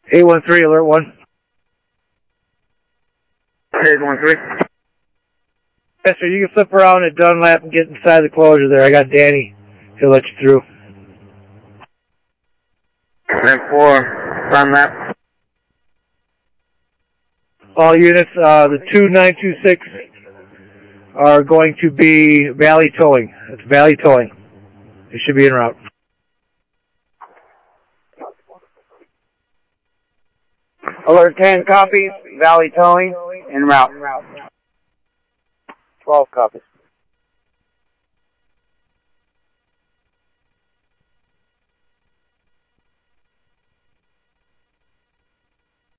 813, alert 1. 813. Yes, sir, you can flip around at Dunlap and get inside the closure there. I got Danny. He'll let you through. 10-4, Dunlap. All units, the 2926 are going to be Valley Towing. It's Valley Towing. It should be en route. Alert 10 copies, Valley Towing, en route. 12 copies.